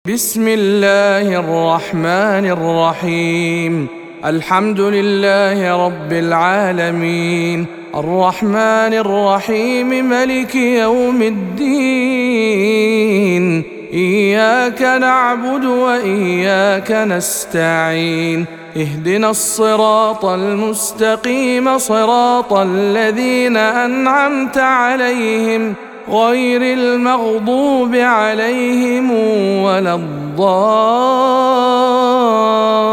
بسم الله الرحمن الرحيم. الحمد لله رب العالمين، الرحمن الرحيم، ملك يوم الدين. إياك نعبد وإياك نستعين، اهدنا الصراط المستقيم، صراط الذين أنعمت عليهم غير المغضوب عليهم ولا الضالين.